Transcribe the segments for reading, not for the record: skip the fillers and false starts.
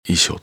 遺書。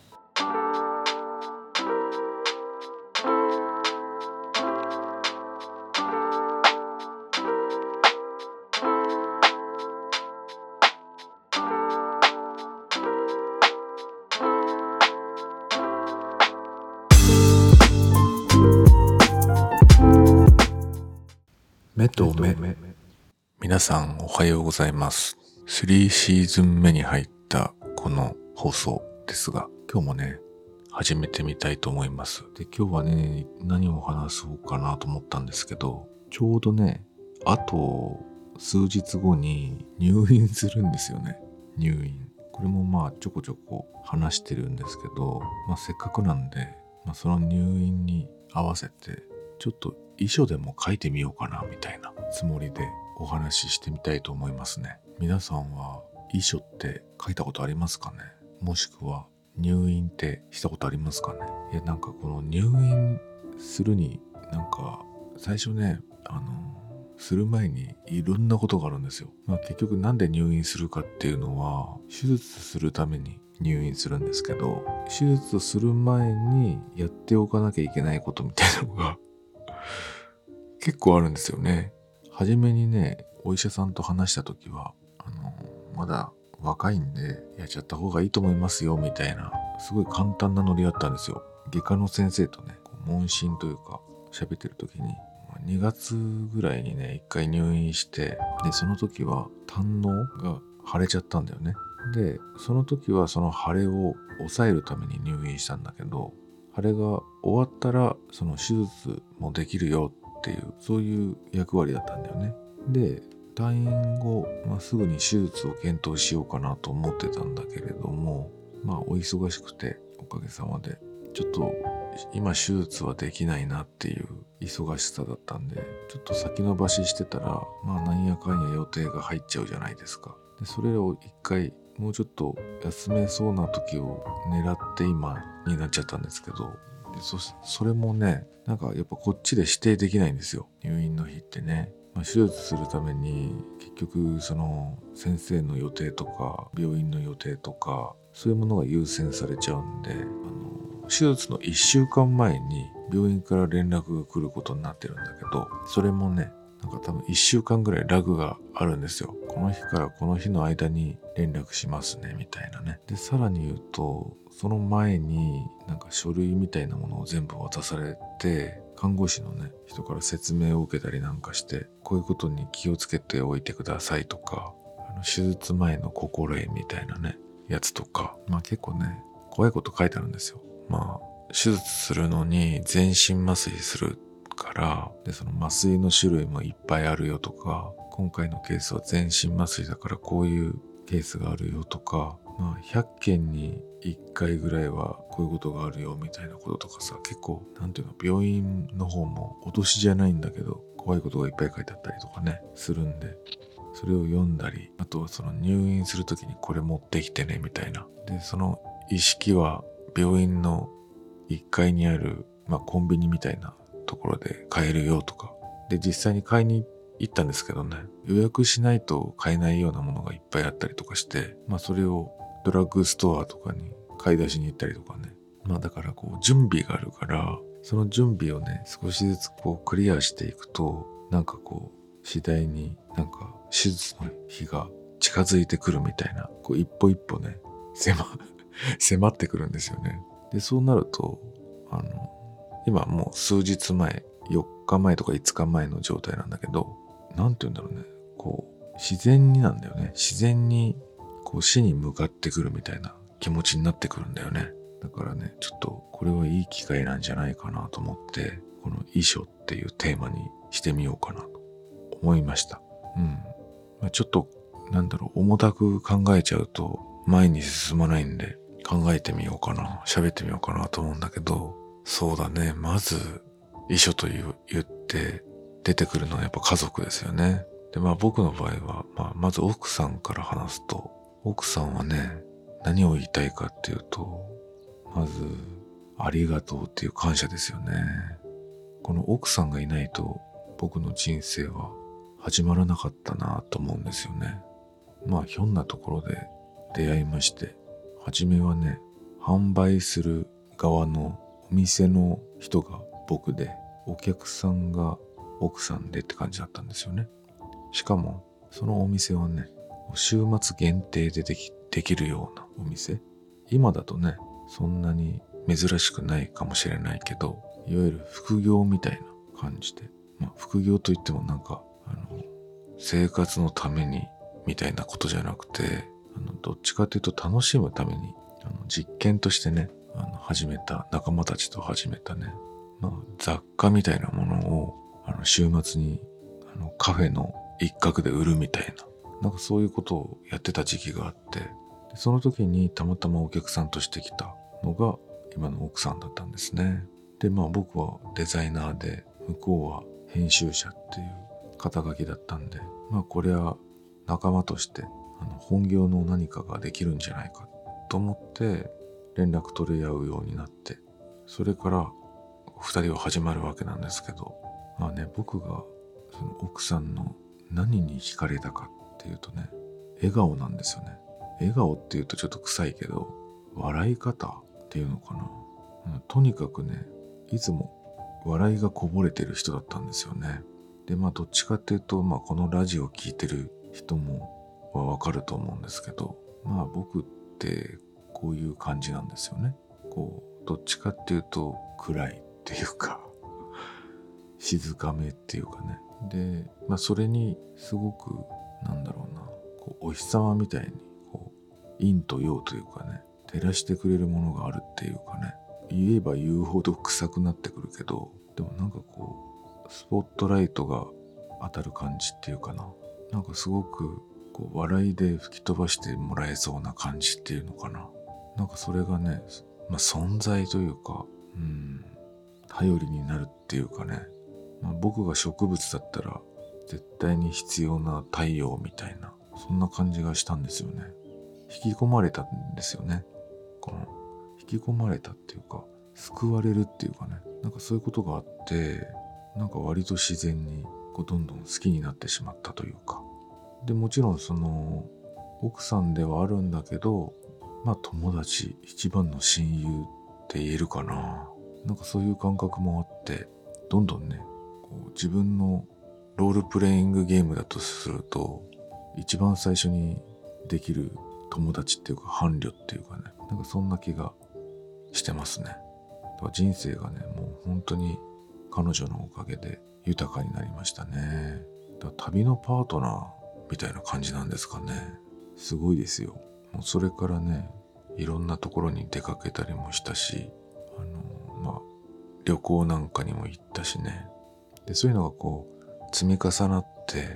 目と目。皆さんおはようございます。3シーズン目に入ったこの放送ですが、今日もね始めてみたいと思います。で、今日はね何を話そうかなと思ったんですけど、ちょうどねあと数日後に入院するんですよね。入院。これもまあちょこちょこ話してるんですけど、せっかくなんで、その入院に合わせてちょっと遺書でも書いてみようかなみたいなつもりでお話ししてみたいと思いますね。皆さんは遺書って書いたことありますかね？もしくは入院ってしたことありますかね？いや、なんかこの入院するになんか最初ねする前にいろんなことがあるんですよ。結局なんで入院するかっていうのは手術するために入院するんですけど、手術する前にやっておかなきゃいけないことみたいなのが結構あるんですよね。はじめにね、お医者さんと話した時は、まだ若いんでやっちゃった方がいいと思いますよみたいな、すごい簡単なノリだったんですよ。外科の先生とね、問診というか喋ってる時に、2月ぐらいにね、1回入院して、で、その時は胆のが腫れちゃったんだよね。で、その時はその腫れを抑えるために入院したんだけど、腫れが終わったらその手術もできるよっていう、そういう役割だったんだよね。で、退院後、すぐに手術を検討しようかなと思ってたんだけれども、お忙しくておかげさまでちょっと今手術はできないなっていう忙しさだったんで、ちょっと先延ばししてたらなんやかんや予定が入っちゃうじゃないですか。で、それを一回もうちょっと休めそうな時を狙って今になっちゃったんですけど、で、それもね、なんかやっぱこっちで指定できないんですよ、入院の日ってね。手術するために結局その先生の予定とか病院の予定とかそういうものが優先されちゃうんで、手術の1週間前に病院から連絡が来ることになってるんだけど、それもね、なんか多分1週間ぐらいラグがあるんですよ。この日からこの日の間に連絡しますねみたいなね。で、さらに言うとその前になんか書類みたいなものを全部渡されて、看護師のね人から説明を受けたりなんかして、こういうことに気をつけておいてくださいとか、手術前の心得みたいなねやつとか、結構ね怖いこと書いてあるんですよ。手術するのに全身麻酔するから、でその麻酔の種類もいっぱいあるよとか、今回のケースは全身麻酔だからこういうケースがあるよとか、100件に1回ぐらいはこういうことがあるよみたいなこととかさ、結構なんていうの、病院の方も脅しじゃないんだけど怖いことがいっぱい書いてあったりとかねするんで、それを読んだり、あとはその入院するときにこれ持ってきてねみたいな。で、その意識は病院の1階にある、コンビニみたいなところで買えるよとか。で、実際に買いに行ったんですけどね、予約しないと買えないようなものがいっぱいあったりとかして、それをドラッグストアとかに買い出しに行ったりとかね。だから準備があるから、その準備をね、少しずつクリアしていくと、次第に手術の日が近づいてくるみたいな、一歩一歩ね、迫ってくるんですよね。で、そうなると、今もう数日前、4日前とか5日前の状態なんだけど、なんて言うんだろうね、自然になんだよね。自然に死に向かってくるみたいな気持ちになってくるんだよね。だからね、ちょっとこれはいい機会なんじゃないかなと思って、この遺書っていうテーマにしてみようかなと思いました。ちょっと重たく考えちゃうと前に進まないんで、考えてみようかな、喋ってみようかなと思うんだけど、そうだね、まず遺書と言って出てくるのはやっぱ家族ですよね。で、僕の場合は、まず奥さんから話すと、奥さんはね、何を言いたいかっていうと、まずありがとうっていう感謝ですよね。この奥さんがいないと僕の人生は始まらなかったなと思うんですよね。ひょんなところで出会いまして、初めはね、 販売する側のお店の人が僕で、お客さんが奥さんでって感じだったんですよね。しかもそのお店はね、週末限定でできるようなお店。今だとね、そんなに珍しくないかもしれないけど、いわゆる副業みたいな感じで、副業といっても生活のためにみたいなことじゃなくて、どっちかというと楽しむために、実験としてね、仲間たちと始めたね、雑貨みたいなものを、週末に、カフェの一角で売るみたいな、そういうことをやってた時期があって、その時にたまたまお客さんとして来たのが今の奥さんだったんですね。で、僕はデザイナーで、向こうは編集者っていう肩書きだったんで、これは仲間として本業の何かができるんじゃないかと思って連絡取り合うようになって、それから二人は始まるわけなんですけど、僕がその奥さんの何に惹かれたかっていうとね、笑顔なんですよね。笑顔っていうとちょっと臭いけど、笑い方っていうのかな。とにかくね、いつも笑いがこぼれてる人だったんですよね。で、どっちかっていうと、このラジオを聞いてる人もわかると思うんですけど、僕ってこういう感じなんですよね。どっちかっていうと暗いっていうか、静かめっていうかね。で、それにすごくお日様みたいに陰と陽というかね、照らしてくれるものがあるっていうかね、言えば言うほど臭くなってくるけど、でもスポットライトが当たる感じっていうかな、すごく笑いで吹き飛ばしてもらえそうな感じっていうのかな。それがね、存在というか、頼りになるっていうかね、僕が植物だったら絶対に必要な太陽みたいな、そんな感じがしたんですよね。引き込まれたんですよね。引き込まれたっていうか、救われるっていうかね、そういうことがあって、割と自然にどんどん好きになってしまったというか。で、もちろんその奥さんではあるんだけど、友達、一番の親友って言えるかな。そういう感覚もあって、どんどんね、自分のロールプレイングゲームだとすると、一番最初にできる友達っていうか伴侶っていうかね、そんな気がしてますね。だから人生がね、もう本当に彼女のおかげで豊かになりましたね。だから旅のパートナーみたいな感じなんですかね。すごいですよ。もうそれからね、いろんなところに出かけたりもしたし、旅行なんかにも行ったしね。で、そういうのが積み重なって、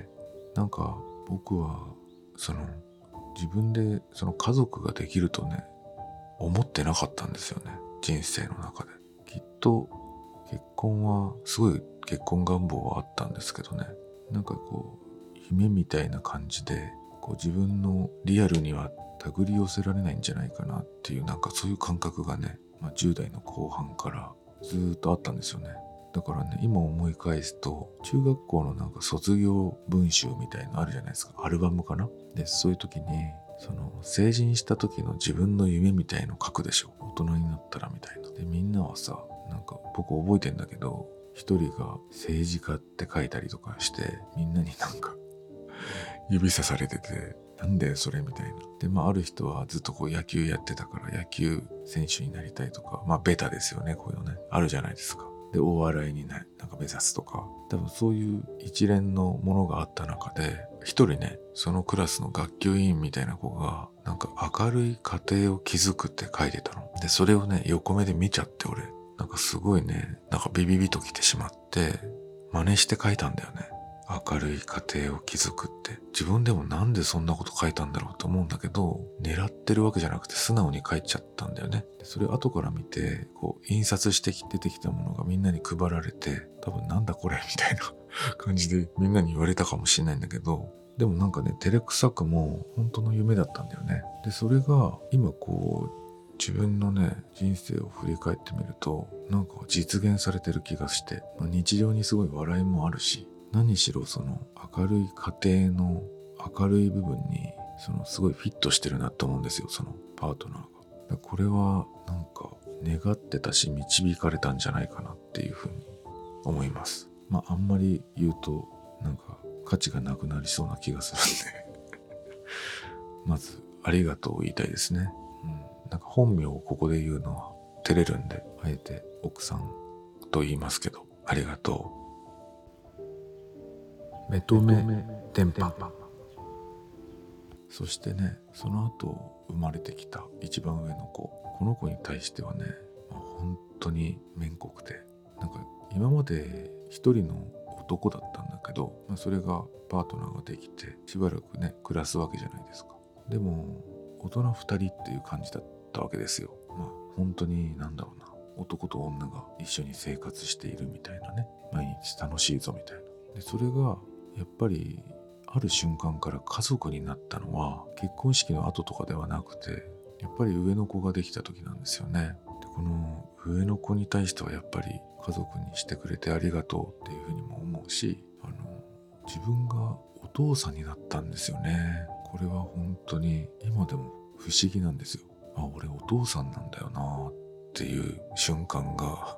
僕は自分で家族ができるとね、思ってなかったんですよね。人生の中で。きっと結婚は、すごい結婚願望はあったんですけどね。夢みたいな感じで、自分のリアルには手繰り寄せられないんじゃないかなっていう、そういう感覚がね、10代の後半からずーっとあったんですよね。だからね、今思い返すと、中学校の卒業文集みたいのあるじゃないですか。アルバムかな。で、そういう時に、成人した時の自分の夢みたいの書くでしょ。大人になったらみたいな。で、みんなはさ、僕覚えてんだけど、一人が政治家って書いたりとかして、みんなに指さされてて、なんだよそれみたいな。で、ある人はずっと野球やってたから野球選手になりたいとか、ベタですよね、こういうのね。あるじゃないですか。で、お笑いに目指すとか、多分そういう一連のものがあった中で、一人ね、そのクラスの学級委員みたいな子が、明るい家庭を築くって書いてたの。で、それをね、横目で見ちゃって俺、すごいね、ビビビときてしまって、真似して書いたんだよね。明るい家庭を築くって。自分でもなんでそんなこと書いたんだろうと思うんだけど、狙ってるわけじゃなくて素直に書いちゃったんだよね。それ後から見て、印刷して出てきたものがみんなに配られて、多分なんだこれみたいな感じでみんなに言われたかもしれないんだけど、でも照れくさくも本当の夢だったんだよね。で、それが今自分のね、人生を振り返ってみると、実現されてる気がして、日常にすごい笑いもあるし、何しろ明るい家庭の明るい部分にすごいフィットしてるなと思うんですよ、そのパートナーが。 これはなんか願ってたし導かれたんじゃないかなっていうふうに思います。あんまり言うとなんか価値がなくなりそうな気がするんでまずありがとうを言いたいですね。なんか本名をここで言うのは照れるんで、あえて奥さんと言いますけど、ありがとう。目と目電波。そしてね、その後生まれてきた一番上の子、この子に対してはね、本当に面濃くて、なんか今まで一人の男だったんだけど、それがパートナーができてしばらくね暮らすわけじゃないですか。でも大人2人っていう感じだったわけですよ。本当に男と女が一緒に生活しているみたいなね、毎日楽しいぞみたいな。でそれがやっぱりある瞬間から家族になったのは結婚式の後とかではなくて、やっぱり上の子ができた時なんですよね。でこの上の子に対してはやっぱり家族にしてくれてありがとうっていうふうにも思うし、自分がお父さんになったんですよね。これは本当に今でも不思議なんですよ。俺お父さんなんだよなっていう瞬間が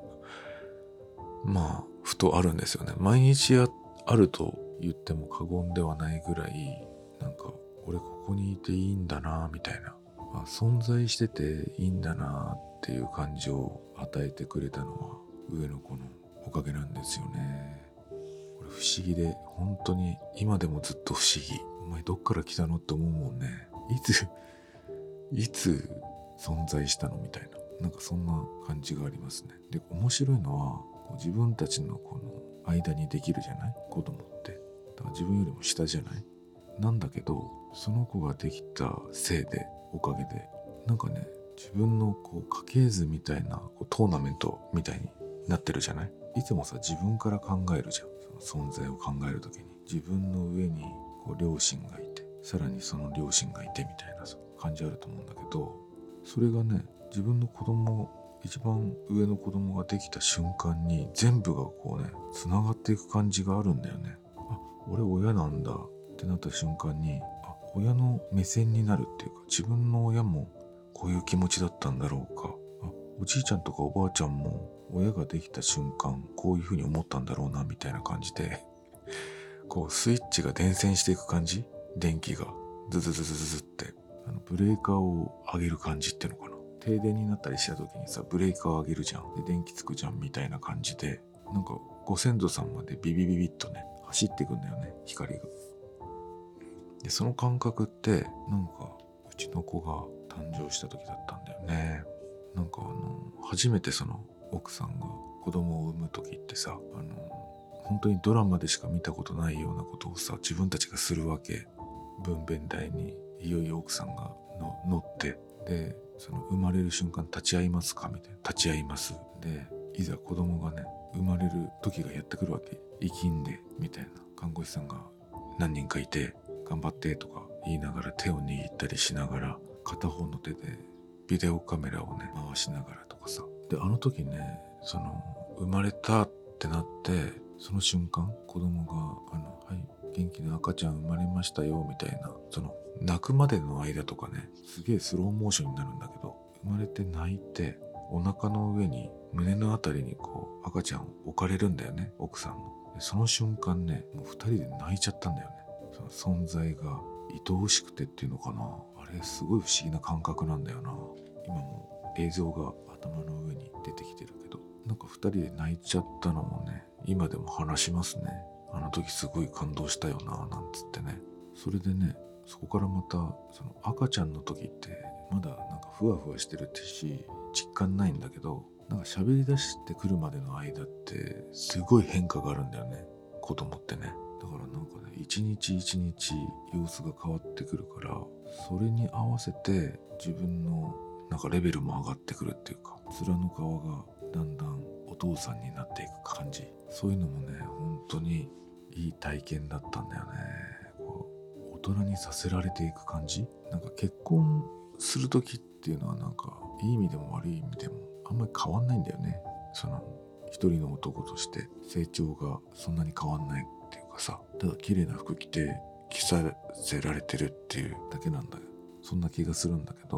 ふとあるんですよね。毎日あると言っても過言ではないぐらい、なんか俺ここにいていいんだなみたいな、存在してていいんだなっていう感情を与えてくれたのは上の子のおかげなんですよね。これ不思議で、本当に今でもずっと不思議。お前どっから来たのって思うもんね。いつ存在したのみたいな、なんかそんな感じがありますね。で面白いのは自分たちのこの間にできるじゃない、子供って。だから自分よりも下じゃない。なんだけどその子ができたせいで、おかげでなんかね、自分の家系図みたいなトーナメントみたいになってるじゃない。いつもさ自分から考えるじゃん。その存在を考えるときに自分の上に両親がいて、さらにその両親がいてみたいな感じあると思うんだけど、それがね、自分の一番上の子供ができた瞬間に全部がつながっていく感じがあるんだよね。俺親なんだってなった瞬間に、親の目線になるっていうか、自分の親もこういう気持ちだったんだろうか、おじいちゃんとかおばあちゃんも親ができた瞬間こういう風に思ったんだろうなみたいな感じで、スイッチが伝染していく感じ、電気がズズズズズズってブレーカーを上げる感じっていうのかな。停電になったりした時にさ、ブレーカーを上げるじゃん。で電気つくじゃんみたいな感じで、なんかご先祖さんまでビビビビッとね走っていくんだよね、光が。でその感覚ってなんかうちの子が誕生した時だったんだよね。なんか初めてその奥さんが子供を産む時ってさ、本当にドラマでしか見たことないようなことをさ、自分たちがするわけ。分娩台にいよいよ奥さんが乗って、でその生まれる瞬間立ち会いますかみたいな。立ち会います。でいざ子供がね生まれる時がやってくるわけ。生きんでみたいな、看護師さんが何人かいて頑張ってとか言いながら手を握ったりしながら、片方の手でビデオカメラをね回しながらとかさ。であの時ね、その生まれたってなって、その瞬間子供がはい元気な赤ちゃん生まれましたよみたいな、その泣くまでの間とかね、すげえスローモーションになるんだけど、生まれて泣いてお腹の上に胸のあたりに赤ちゃんを置かれるんだよね、奥さんの。でその瞬間ね、もう二人で泣いちゃったんだよね。その存在が愛おしくてっていうのかな、あれすごい不思議な感覚なんだよな。今も映像が頭の上に出てきてるけど、なんか二人で泣いちゃったのもね、今でも話しますね。あの時すごい感動したよななんつってね。それでね、そこからまたその赤ちゃんの時ってまだなんかふわふわしてるってし実感ないんだけど、なんか喋り出してくるまでの間ってすごい変化があるんだよね、子供ってね。だからなんかね、一日一日様子が変わってくるから、それに合わせて自分のなんかレベルも上がってくるっていうか、面の皮がだんだんお父さんになっていく感じ、そういうのもね本当にいい体験だったんだよね。大人にさせられていく感じ。なんか結婚する時っていうのはなんかいい意味でも悪い意味でもあんまり変わんないんだよね。その一人の男として成長がそんなに変わんないっていうかさ、ただ綺麗な服着させられてるっていうだけなんだよ。そんな気がするんだけど、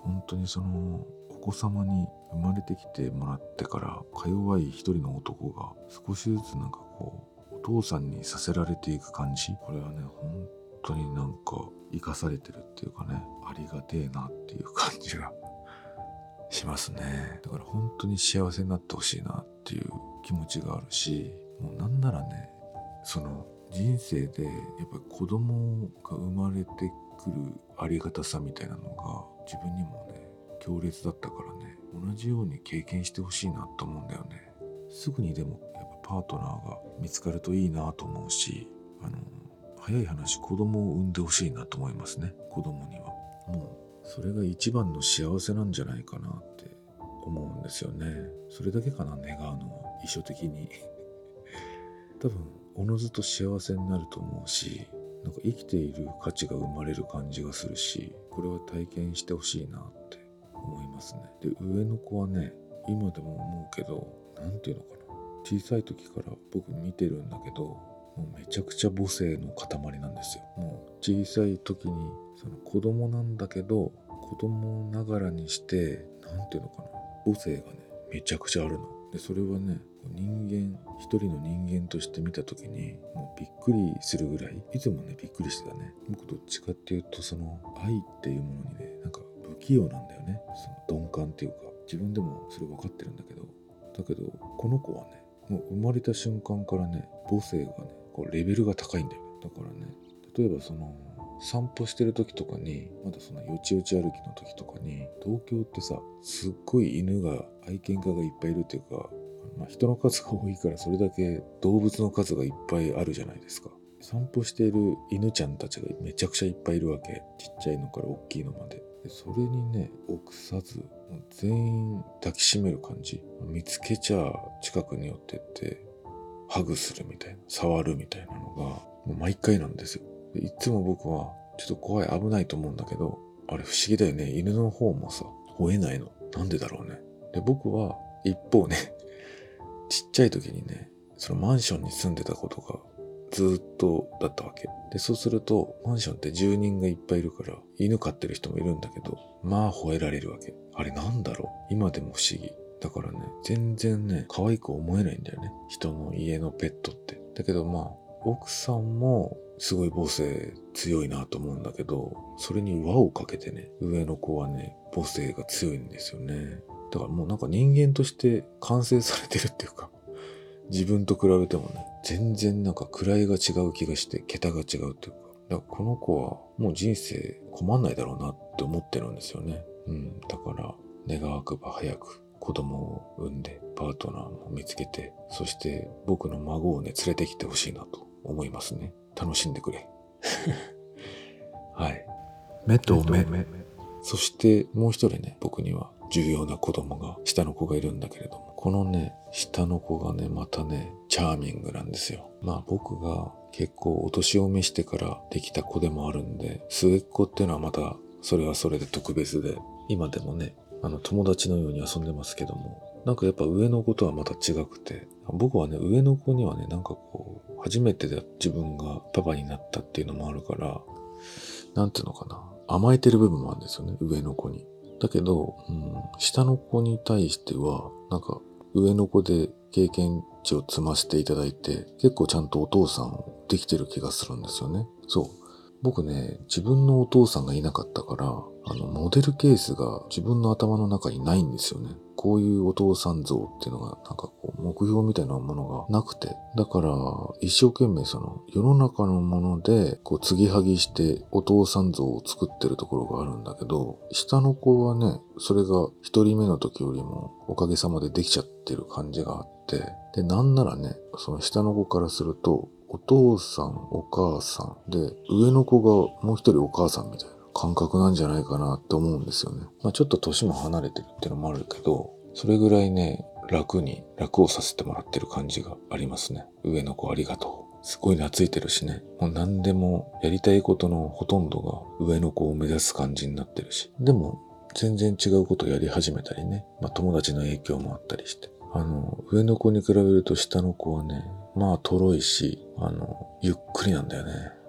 本当にお子様に生まれてきてもらってから、か弱い一人の男が少しずつお父さんにさせられていく感じ。これはね、本当に生かされてるっていうかね、ありがてえなっていう感じがしますね。だから本当に幸せになってほしいなっていう気持ちがあるし、もうなんならね、人生でやっぱり子供が生まれてくるありがたさみたいなのが自分にもね強烈だったからね、同じように経験してほしいなと思うんだよね。すぐにでもやっぱパートナーが見つかるといいなと思うし、早い話子供を産んでほしいなと思いますね。子供にはもうそれが一番の幸せなんじゃないかなって思うんですよね。それだけかな、願うのは遺書的に多分おのずと幸せになると思うし、生きている価値が生まれる感じがするし、これは体験してほしいなって思いますね。で、上の子はね、今でも思うけど、なんていうのかな、小さい時から僕見てるんだけど、もうめちゃくちゃ母性の塊なんですよ。もう小さい時に子供なんだけど、子供ながらにしてなんていうのかな、母性がねめちゃくちゃあるので、それはね一人の人間として見た時にもうびっくりするぐらい、いつもねびっくりしてたね。僕どっちかっていうと愛っていうものにね不器用なんだよね。鈍感っていうか、自分でもそれ分かってるんだけど、この子はねもう生まれた瞬間からね母性がねレベルが高いんだよ。だからね、例えば散歩してる時とかに、まだよちよち歩きの時とかに、東京ってさ、すっごい愛犬家がいっぱいいるっていうか、人の数が多いからそれだけ動物の数がいっぱいあるじゃないですか。散歩している犬ちゃんたちがめちゃくちゃいっぱいいるわけ。ちっちゃいのから大きいのまで。それにね、臆さず、全員抱きしめる感じ。見つけちゃ近くに寄ってって、ハグするみたいな、触るみたいなのが、もう毎回なんですよ。いつも僕はちょっと怖い、危ないと思うんだけど、あれ不思議だよね。犬の方もさ、吠えないの。なんでだろうね。で、僕は一方ね、ちっちゃい時にね、マンションに住んでたことがずっとだったわけ。で、そうすると、マンションって住人がいっぱいいるから、犬飼ってる人もいるんだけど、まあ吠えられるわけ。あれなんだろう。今でも不思議。だからね、全然ね、可愛く思えないんだよね。人の家のペットって。だけど奥さんもすごい母性強いなと思うんだけど、それに輪をかけてね、上の子はね、母性が強いんですよね。だからもう人間として完成されてるっていうか、自分と比べてもね、全然位が違う気がして、桁が違うっていうか、だからこの子はもう人生困んないだろうなって思ってるんですよね。だから願わくば早く子供を産んでパートナーも見つけて、そして僕の孫をね連れてきてほしいなと思いますね。楽しんでくれ。はい。目と目。そしてもう一人ね、僕には重要な子供が、下の子がいるんだけれども、このね、下の子がね、またね、チャーミングなんですよ。僕が結構お年を召してからできた子でもあるんで、末っ子っていうのはまた、それはそれで特別で、今でもね、友達のように遊んでますけども、やっぱ上の子とはまた違くて、僕はね、上の子にはね、初めてで自分がパパになったっていうのもあるから、なんていうのかな、甘えてる部分もあるんですよね、上の子に。だけど、下の子に対しては、上の子で経験値を積ませていただいて、結構ちゃんとお父さんをできてる気がするんですよね。そう。僕ね、自分のお父さんがいなかったから、モデルケースが自分の頭の中にないんですよね。こういうお父さん像っていうのが、目標みたいなものがなくて。だから、一生懸命世の中のもので、継ぎはぎしてお父さん像を作ってるところがあるんだけど、下の子はね、それが一人目の時よりもおかげさまでできちゃってる感じがあって、で、なんならね、その下の子からすると、お父さん、お母さんで、上の子がもう一人お母さんみたいな感覚なんじゃないかなって思うんですよね。ちょっと年も離れてるってのもあるけど、それぐらいね、楽をさせてもらってる感じがありますね。上の子ありがとう。すごい懐いてるしね。もう何でもやりたいことのほとんどが上の子を目指す感じになってるし。でも、全然違うことをやり始めたりね。友達の影響もあったりして。上の子に比べると下の子はね、とろいし、ゆっくりなんだよね。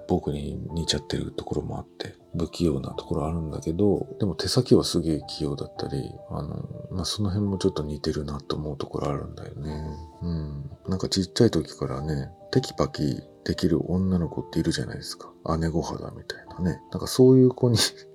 僕に似ちゃってるところもあって、不器用なところあるんだけど、でも手先はすげえ器用だったり、その辺もちょっと似てるなと思うところあるんだよね。なんかちっちゃい時からね、テキパキできる女の子っているじゃないですか。姉御肌みたいなね。なんかそういう子に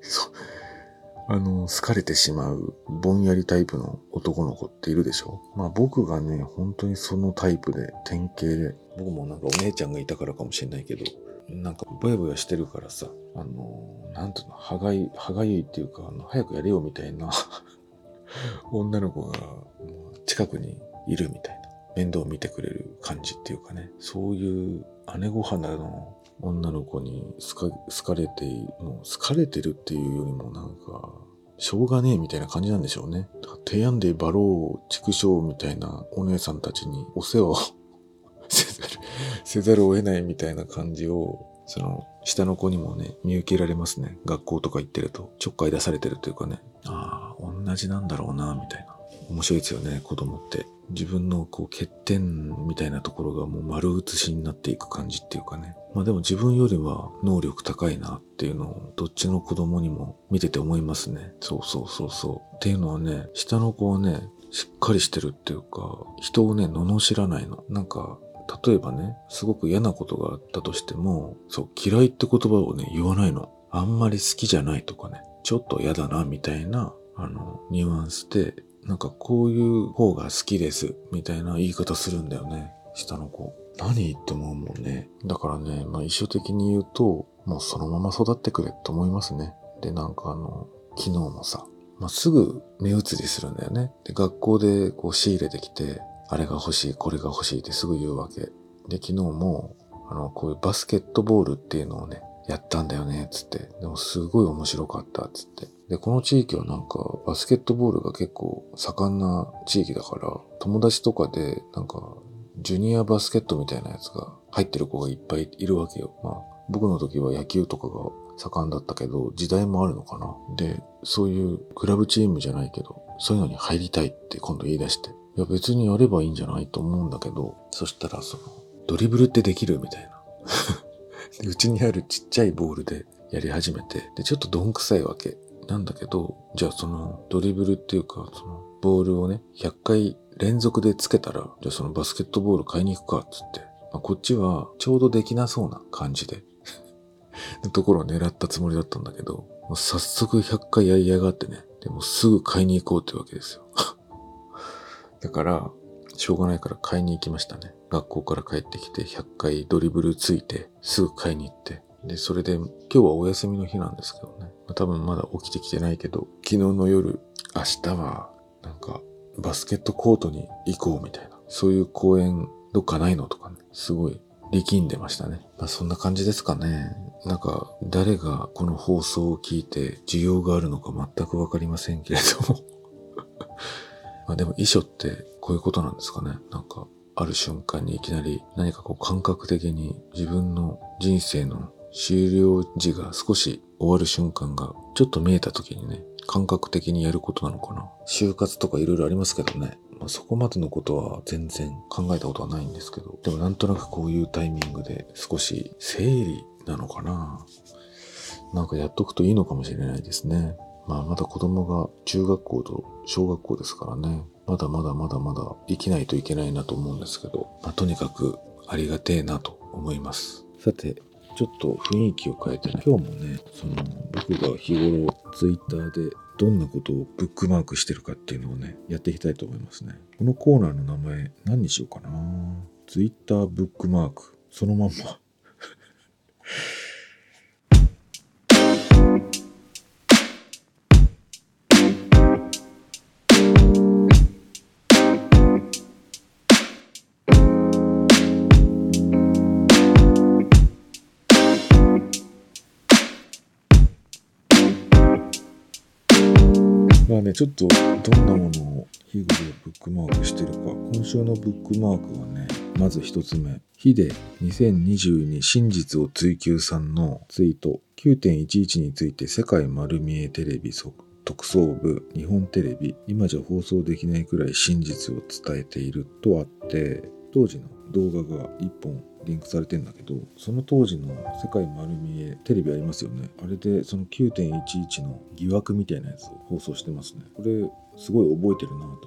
好かれてしまうぼんやりタイプの男の子っているでしょ。僕がね、本当にそのタイプで典型で、僕もなんかお姉ちゃんがいたからかもしれないけど、なんかぼやぼやしてるからさ、なんていうの、歯がゆいっていうか、早くやれよみたいな女の子が近くにいるみたいな、面倒を見てくれる感じっていうかね、そういう姉御肌の女の子に好かれてるっていうよりもなんか、しょうがねえみたいな感じなんでしょうね。提案でバロー畜生みたいなお姉さんたちにお世話をせざるを得ないみたいな感じを、その下の子にもね、見受けられますね。学校とか行ってるとちょっかい出されてるというかね、同じなんだろうなみたいな。面白いですよね、子供って。自分の欠点みたいなところがもう丸写しになっていく感じっていうかね。でも自分よりは能力高いなっていうのをどっちの子供にも見てて思いますね。そう。っていうのはね、下の子はね、しっかりしてるっていうか、人をね、罵らないの。なんか、例えばね、すごく嫌なことがあったとしても、嫌いって言葉をね、言わないの。あんまり好きじゃないとかね、ちょっと嫌だなみたいな、ニュアンスで、なんかこういう方が好きですみたいな言い方するんだよね、下の子。何言っても思うね。だからね、一緒的に言うと、もうそのまま育ってくれと思いますね。で、なんか昨日もさ、すぐ目移りするんだよね。で、学校で仕入れてきて、あれが欲しい、これが欲しいってすぐ言うわけ。で、昨日も、こういうバスケットボールっていうのをね、やったんだよね、つって。でもすごい面白かった、つって。で、この地域はなんかバスケットボールが結構盛んな地域だから、友達とかでなんかジュニアバスケットみたいなやつが入ってる子がいっぱいいるわけよ。僕の時は野球とかが盛んだったけど、時代もあるのかな。で、そういうクラブチームじゃないけど、そういうのに入りたいって今度言い出して。いや別にやればいいんじゃないと思うんだけど、そしたらドリブルってできるみたいな。でうちにあるちっちゃいボールでやり始めて、で、ちょっとどんくさいわけ。なんだけど、じゃあドリブルっていうか、ボールをね、100回連続でつけたら、じゃあバスケットボール買いに行くか、つって。こっちはちょうどできなそうな感じで。のところを狙ったつもりだったんだけど、もう早速100回やりやがってね。でもすぐ買いに行こうってわけですよ。だから、しょうがないから買いに行きましたね。学校から帰ってきて100回ドリブルついて、すぐ買いに行って。で、それで今日はお休みの日なんですけどね。多分まだ起きてきてないけど、昨日の夜、明日はなんかバスケットコートに行こうみたいな。そういう公園どっかないのとかね。すごい力んでましたね。そんな感じですかね。なんか誰がこの放送を聞いて需要があるのか全くわかりませんけれども。でも遺書ってこういうことなんですかね。なんかある瞬間にいきなり何か感覚的に自分の人生の終了時が少し終わる瞬間がちょっと見えた時にね、感覚的にやることなのかな。就活とかいろいろありますけどね。そこまでのことは全然考えたことはないんですけど、でもなんとなくこういうタイミングで少し整理なのかな。なんかやっとくといいのかもしれないですね。まだ子供が中学校と小学校ですからね。まだ生きないといけないなと思うんですけど、とにかくありがてえなと思います。さて、ちょっと雰囲気を変えてね、今日もね、僕が日頃ツイッターでどんなことをブックマークしてるかっていうのをね、やっていきたいと思いますね。このコーナーの名前何にしようかな。ツイッターブックマーク。そのまんま。ちょっとどんなものを日頃ブックマークしてるか。今週のブックマークはね、まず一つ目。ヒデ2022真実を追求さんのツイート。9.11 について世界丸見えテレビ特捜部日本テレビ今じゃ放送できないくらい真実を伝えているとあって、当時の動画が1本リンクされてんだけど、その当時の世界丸見えテレビありますよね。あれでその 9.11 の疑惑みたいなやつを放送してますね。これすごい覚えてるなと思って、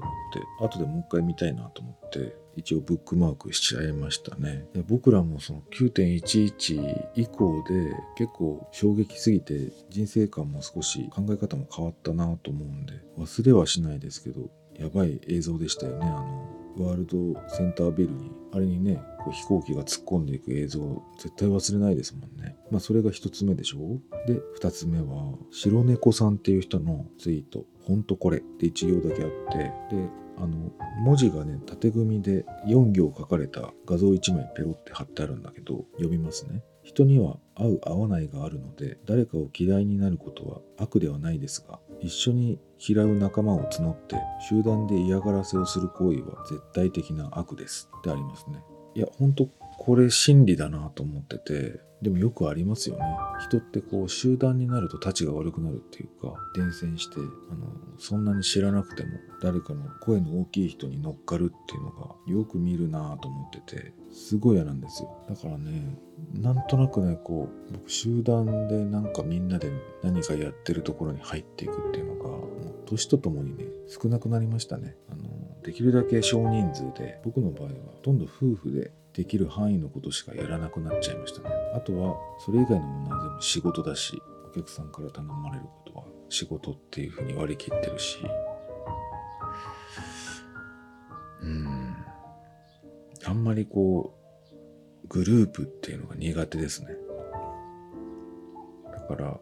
後でもう一回見たいなと思って一応ブックマークしちゃいましたね。で僕らもその 9.11 以降で結構衝撃すぎて人生観も少し考え方も変わったなと思うんで、忘れはしないですけど、やばい映像でしたよね。ワールドセンタービルにあれにね、こう飛行機が突っ込んでいく映像絶対忘れないですもんね。まあそれが一つ目でしょ。で二つ目は白猫さんっていう人のツイート、ほんとこれって一行だけあって、で文字がね縦組みで4行書かれた画像1枚ペロって貼ってあるんだけど、読みますね。人には合う合わないがあるので、誰かを嫌いになることは悪ではないですが、一緒に嫌う仲間を募って集団で嫌がらせをする行為は絶対的な悪ですってありますね。いやほんとこれ真理だなと思ってて、でもよくありますよね。人ってこう集団になると立ちが悪くなるっていうか、伝染してそんなに知らなくても誰かの声の大きい人に乗っかるっていうのがよく見るなと思ってて、すごい嫌なんですよ。だからね、なんとなくね、こう僕集団でなんかみんなで何かやってるところに入っていくっていうのがもう年とともにね少なくなりましたね。できるだけ少人数で、僕の場合はほとんど夫婦でできる範囲のことしかやらなくなっちゃいましたね。あとはそれ以外のものは全部仕事だし、お客さんから頼まれることは仕事っていうふうに割り切ってるし、あんまりこうグループっていうのが苦手ですね。だから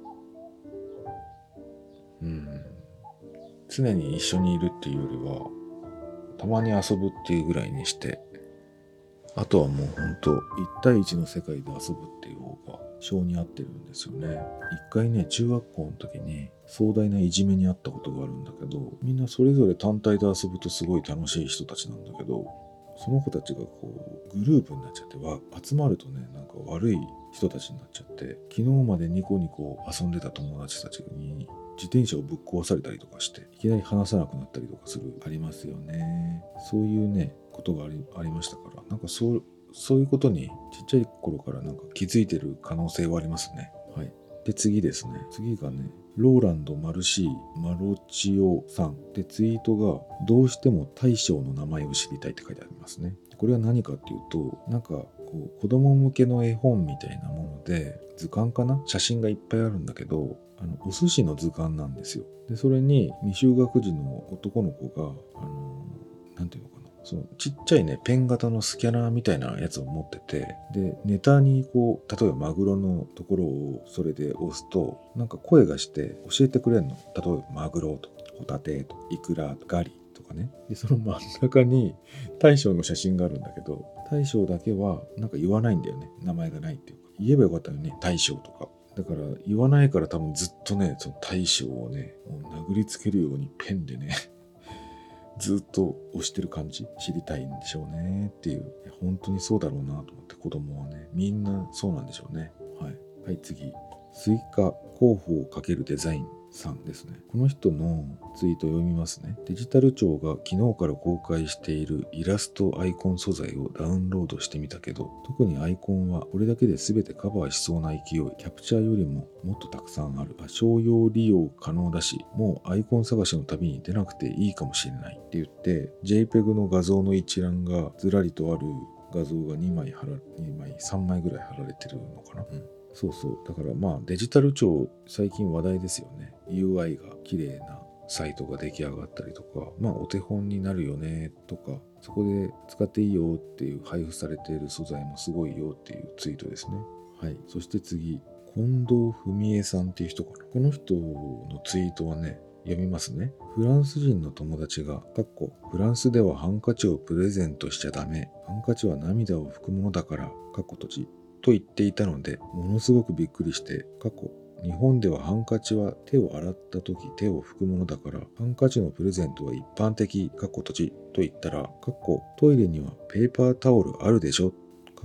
常に一緒にいるっていうよりはたまに遊ぶっていうぐらいにして、あとはもうほんと1対1の世界で遊ぶっていう方が性に合ってるんですよね。一回ね、中学校の時に壮大ないじめにあったことがあるんだけど、みんなそれぞれ単体で遊ぶとすごい楽しい人たちなんだけど、その子たちがこうグループになっちゃって集まるとね、なんか悪い人たちになっちゃって、昨日までニコニコ遊んでた友達たちに自転車をぶっ壊されたりとかして、いきなり話さなくなったりとかする、ありますよね。そういうねことがありましたから、なんかそういうことにちっちゃい頃からなんか気づいてる可能性はありますね。はい。で次ですね。次がね、ローランド・マルシー・マロチオさんで、ツイートがどうしても大将の名前を知りたいって書いてありますね。これは何かっていうと、なんかこう子供向けの絵本みたいなもので、図鑑かな、写真がいっぱいあるんだけど、お寿司の図鑑なんですよ。でそれに未就学児の男の子がなんていうのかな、そのちっちゃいねペン型のスキャナーみたいなやつを持ってて、でネタにこう例えばマグロのところをそれで押すとなんか声がして教えてくれるの。例えばマグロとホタテとイクラとガリとかね。でその真ん中に大将の写真があるんだけど、大将だけはなんか言わないんだよね。名前がないっていうか、言えばよかったよね、大将とか。だから言わないから多分ずっとね、その大将をねもう殴りつけるようにペンでねずっと押してる感じ、知りたいんでしょうねっていう。本当にそうだろうなと思って、子供はねみんなそうなんでしょうね。はい、次、スイカ広報をかけるデザインさんですね。この人のツイート読みますね。デジタル庁が昨日から公開しているイラストアイコン素材をダウンロードしてみたけど、特にアイコンはこれだけで全てカバーしそうな勢い。キャプチャーよりももっとたくさんある。商用利用可能だし、もうアイコン探しの旅に出なくていいかもしれないって言って、 JPEG の画像の一覧がずらりとある画像が3枚ぐらい貼られてるのかな。そうそう。だからまあデジタル庁最近話題ですよね。UI が綺麗なサイトが出来上がったりとか、まあお手本になるよねとか、そこで使っていいよっていう配布されている素材もすごいよっていうツイートですね。はい。そして次、近藤文江さんっていう人かな。この人のツイートはね、読みますね。フランス人の友達が、フランスではハンカチをプレゼントしちゃダメ。ハンカチは涙を拭くものだから、閉じと言っていたので、ものすごくびっくりして、日本ではハンカチは手を洗った時手を拭くものだから、ハンカチのプレゼントは一般的、閉じと言ったら、トイレにはペーパータオルあるでしょ、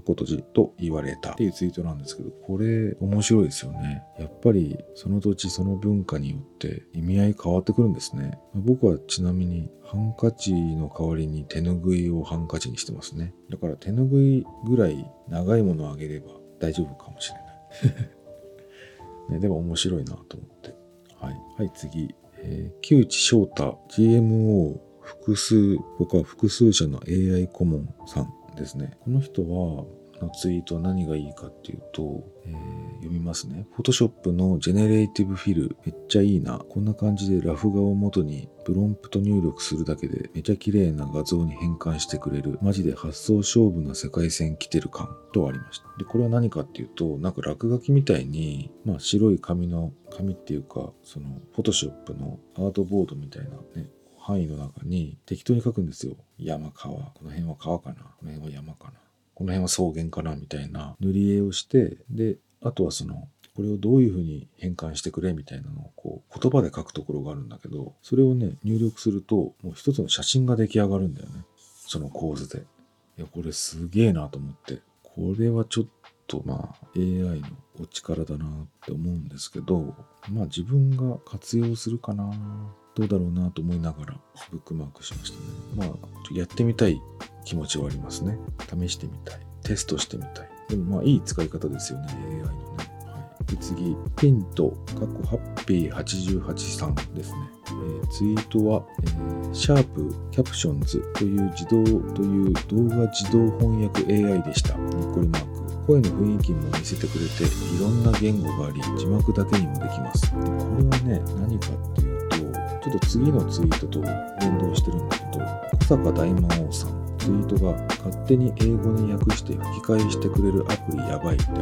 過去閉じと言われたっていうツイートなんですけど、これ面白いですよね。やっぱりその土地その文化によって意味合い変わってくるんですね。僕はちなみにハンカチの代わりに手ぬぐいをハンカチにしてますね。だから手ぬぐいぐらい長いものをあげれば大丈夫かもしれない。ね、でも面白いなと思って。はい、次。木内翔太 GMO 他複数社の AI 顧問さんですね。この人はのツイートは何がいいかっていうと、読みますね。Photoshop のジェネレーティブフィルめっちゃいいな。こんな感じでラフ画を元にプロンプト入力するだけでめちゃ綺麗な画像に変換してくれる。マジで発想勝負な世界線来てる感とありました。で、これは何かっていうと、なんか落書きみたいに、白い紙っていうか、その Photoshop のアートボードみたいなね、範囲の中に適当に書くんですよ。山川。この辺は川かな。この辺は山かな。この辺は草原かなみたいな塗り絵をして、で、あとはこれをどういう風に変換してくれみたいなのを言葉で書くところがあるんだけど、それをね、入力すると、もう一つの写真が出来上がるんだよね。その構図で。いや、これすげえなと思って。これはちょっとAI のお力だなって思うんですけど、自分が活用するかな、どうだろうなと思いながらブックマークしましたね。やってみたい気持ちはありますね。試してみたい。テストしてみたい。でもいい使い方ですよね、AI のね。で、次、ピント、ハッピー88さんですね。ツイートは、シャープキャプションズという動画自動翻訳 AI でした。にっこりマーク。声の雰囲気も見せてくれて、いろんな言語があり、字幕だけにもできます。で、これはね、何かっていうと、ちょっと次のツイートと連動してるんだけど、小坂大魔王さん。ツイートが勝手に英語に訳して吹き替えしてくれるアプリやばいってあって、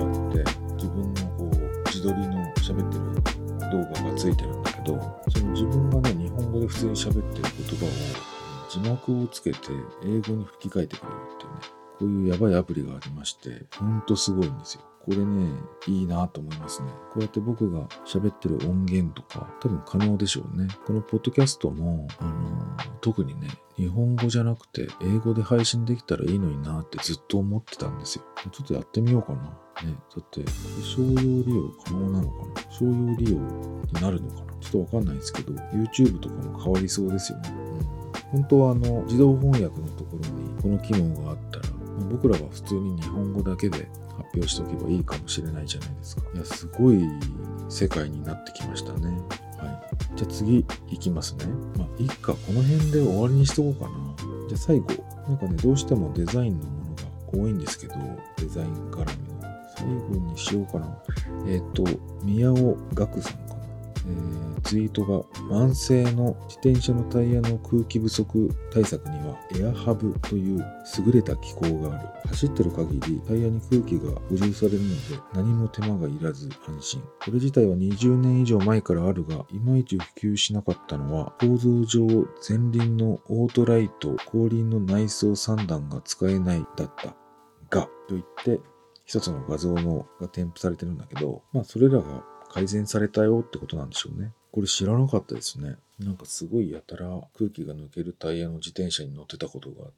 自分の自撮りの喋ってる動画がついてるんだけど、その自分がね、日本語で普通に喋ってる言葉を字幕をつけて英語に吹き替えてくれるっていうね、こういうやばいアプリがありまして、ほんとすごいんですよ。これね、いいなと思いますね。こうやって僕が喋ってる音源とか多分可能でしょうね。このポッドキャストも、特にね、日本語じゃなくて英語で配信できたらいいのになってずっと思ってたんですよ。ちょっとやってみようかな。ね、だって商用利用可能なのかな、商用利用になるのかな、ちょっとわかんないですけど、 YouTube とかも変わりそうですよね。本当は自動翻訳のところにこの機能があったら、僕らは普通に日本語だけで発表しておけばいいかもしれないじゃないですか。いや、すごい世界になってきましたね。じゃあ次いきますね。いいか、この辺で終わりにしとこうかな。じゃあ最後、なんかね、どうしてもデザインのものが多いんですけど、デザイン絡みの最後にしようかな。宮尾岳さんかな。ツイートが、慢性の自転車のタイヤの空気不足対策にはエアハブという優れた機構がある。走ってる限りタイヤに空気が補充されるので何も手間がいらず安心。これ自体は20年以上前からあるが、いまいち普及しなかったのは構造上前輪のオートライト、後輪の内装3段が使えないだったが、といって一つの画像が添付されてるんだけど、それらが改善されたよってことなんでしょうね。これ知らなかったですね。なんかすごいやたら空気が抜けるタイヤの自転車に乗ってたことがあって、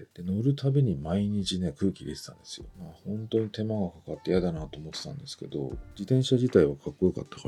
で乗るたびに毎日ね、空気入れてたんですよ。本当に手間がかかって嫌だなと思ってたんですけど、自転車自体はかっこよかったから、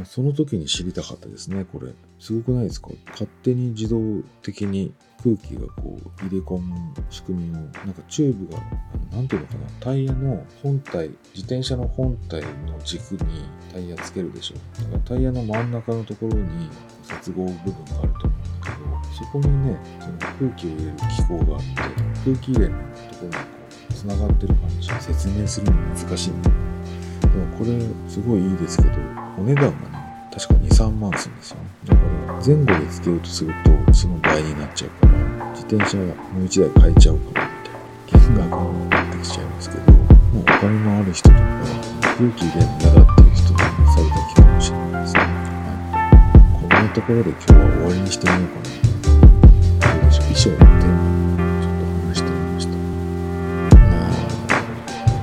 その時に知りたかったですね。これすごくないですか？勝手に自動的に空気が入れ込む仕組みを、なんかチューブがなんていうのかな、タイヤの本体、自転車の本体の軸にタイヤつけるでしょ。だからタイヤの真ん中のところに接合部分があると思うんだけど、そこにね、その空気を入れる機構があって、空気入れのところにつながってる感じ、説明するの難しいね。でもこれすごいいいですけど、お値段がね、確か2、3万するんですよね。だから前後でつけようとするとその倍になっちゃうから、自転車もう1台買えちゃうかもみたいな金額になってきちゃいますけど、お金のある人とか空気入れるの嫌だっていう人にされた気かもしれないですね。こんなところで今日は終わりにしてみようかな。どうでしょう、衣装のテーマにちょっと話してみました。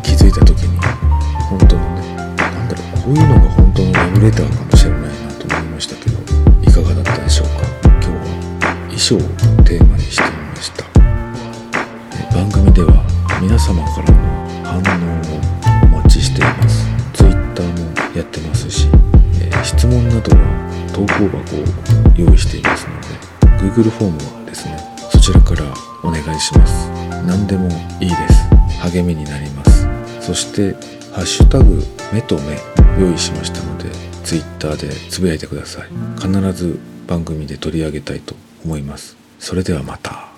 気づいた時に本当のね、こういうのが本当のラブレターかもしれないなと思いましたけど、いかがだったでしょうか。今日は衣装をテーマにしてみました。番組では皆様からの反応をお待ちしています。 Twitter もやってますし、質問などは投稿箱を用意していますので Google フォームはですね、そちらからお願いします。何でもいいです。励みになります。そしてハッシュタグ目と目用意しましたので Twitter でつぶやいてください。必ず番組で取り上げたいと思います。それではまた。